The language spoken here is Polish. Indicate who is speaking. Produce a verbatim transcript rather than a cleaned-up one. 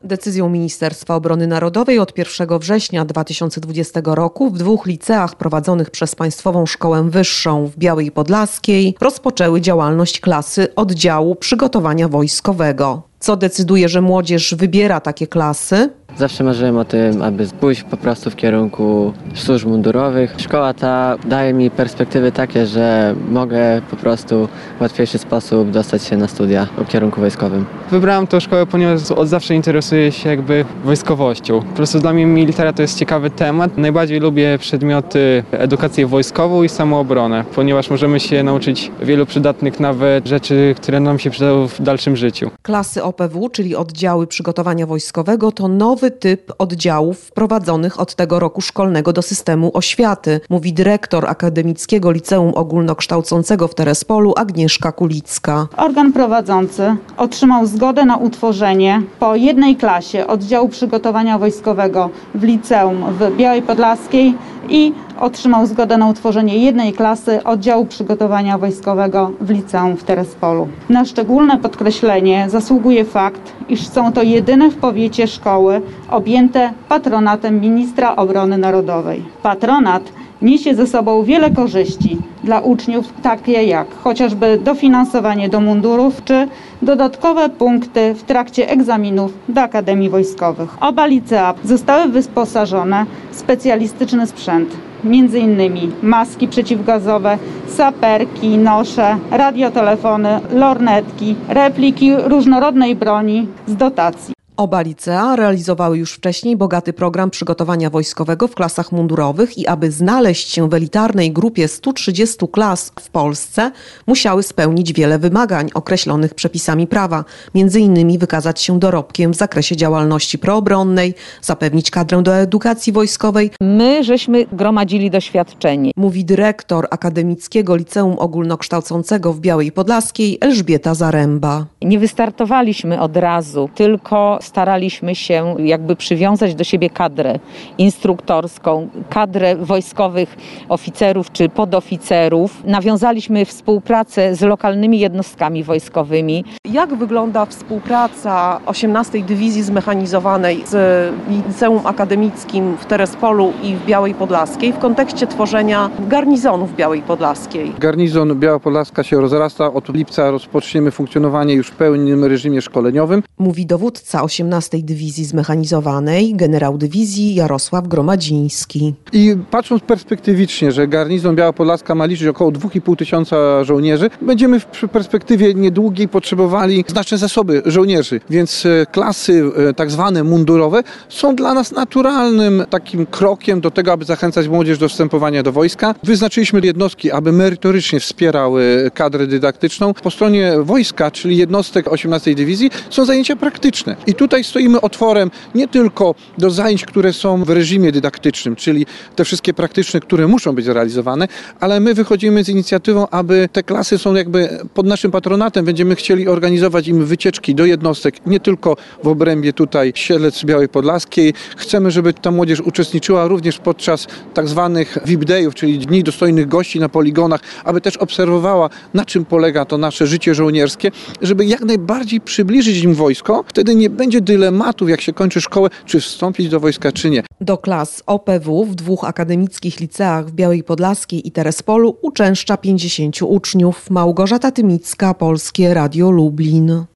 Speaker 1: Decyzją Ministerstwa Obrony Narodowej od pierwszego września dwa tysiące dwudziestego roku w dwóch liceach prowadzonych przez Państwową Szkołę Wyższą w Białej Podlaskiej rozpoczęły działalność klasy oddziału przygotowania wojskowego. Co decyduje, że młodzież wybiera takie klasy?
Speaker 2: Zawsze marzyłem o tym, aby pójść po prostu w kierunku służb mundurowych. Szkoła ta daje mi perspektywy takie, że mogę po prostu w łatwiejszy sposób dostać się na studia o kierunku wojskowym.
Speaker 3: Wybrałem tę szkołę, ponieważ od zawsze interesuję się jakby wojskowością. Po prostu dla mnie militariat to jest ciekawy temat. Najbardziej lubię przedmioty edukację wojskową i samoobronę, ponieważ możemy się nauczyć wielu przydatnych nawet rzeczy, które nam się przydają w dalszym życiu.
Speaker 1: Klasy O P W, czyli oddziały przygotowania wojskowego, to nowy typ oddziałów wprowadzonych od tego roku szkolnego do systemu oświaty, mówi dyrektor Akademickiego Liceum Ogólnokształcącego w Terespolu Agnieszka Kulicka.
Speaker 4: Organ prowadzący otrzymał zgodę na utworzenie po jednej klasie oddziału przygotowania wojskowego w liceum w Białej Podlaskiej i otrzymał zgodę na utworzenie jednej klasy oddziału przygotowania wojskowego w liceum w Terespolu. Na szczególne podkreślenie zasługuje fakt, iż są to jedyne w powiecie szkoły objęte patronatem Ministra Obrony Narodowej. Patronat niesie ze sobą wiele korzyści dla uczniów, takie jak chociażby dofinansowanie do mundurów czy dodatkowe punkty w trakcie egzaminów do Akademii Wojskowych. Oba licea zostały wyposażone w specjalistyczny sprzęt, między innymi maski przeciwgazowe, saperki, nosze, radiotelefony, lornetki, repliki różnorodnej broni z dotacji.
Speaker 1: Oba licea realizowały już wcześniej bogaty program przygotowania wojskowego w klasach mundurowych i aby znaleźć się w elitarnej grupie stu trzydziestu klas w Polsce, musiały spełnić wiele wymagań określonych przepisami prawa, między innymi wykazać się dorobkiem w zakresie działalności proobronnej, zapewnić kadrę do edukacji wojskowej.
Speaker 5: My żeśmy gromadzili doświadczenie,
Speaker 1: mówi dyrektor Akademickiego Liceum Ogólnokształcącego w Białej Podlaskiej Elżbieta Zaręba.
Speaker 5: Nie wystartowaliśmy od razu, tylko staraliśmy się jakby przywiązać do siebie kadrę instruktorską, kadrę wojskowych oficerów czy podoficerów. Nawiązaliśmy współpracę z lokalnymi jednostkami wojskowymi.
Speaker 1: Jak wygląda współpraca osiemnastej Dywizji Zmechanizowanej z Liceum Akademickim w Terespolu i w Białej Podlaskiej w kontekście tworzenia garnizonu w Białej Podlaskiej?
Speaker 6: Garnizon Biała Podlaska się rozrasta. Od lipca rozpoczniemy funkcjonowanie już w pełnym reżimie szkoleniowym.
Speaker 1: Mówi dowódca osiemnastej Dywizji Zmechanizowanej, generał dywizji Jarosław Gromadziński.
Speaker 6: I patrząc perspektywicznie, że garnizon Biała Podlaska ma liczyć około dwa i pół tysiąca żołnierzy, będziemy w perspektywie niedługiej potrzebowali znaczne zasoby żołnierzy, więc klasy tak zwane mundurowe są dla nas naturalnym takim krokiem do tego, aby zachęcać młodzież do wstępowania do wojska. Wyznaczyliśmy jednostki, aby merytorycznie wspierały kadrę dydaktyczną. Po stronie wojska, czyli jednostek osiemnastej Dywizji, są zajęcia praktyczne. I tutaj stoimy otworem nie tylko do zajęć, które są w reżimie dydaktycznym, czyli te wszystkie praktyczne, które muszą być realizowane, ale my wychodzimy z inicjatywą, aby te klasy są jakby pod naszym patronatem. Będziemy chcieli organizować im wycieczki do jednostek, nie tylko w obrębie tutaj Siedlec Białej Podlaskiej. Chcemy, żeby ta młodzież uczestniczyła również podczas tak zwanych V I P Dayów, czyli Dni Dostojnych Gości na poligonach, aby też obserwowała, na czym polega to nasze życie żołnierskie, żeby jak najbardziej przybliżyć im wojsko. Wtedy nie będzie dylematów, jak się kończy szkołę, czy wstąpić do wojska, czy nie.
Speaker 1: Do klas O P W w dwóch akademickich liceach w Białej Podlaskiej i Terespolu uczęszcza pięćdziesięciu uczniów. Małgorzata Tymicka, Polskie Radio Lublin.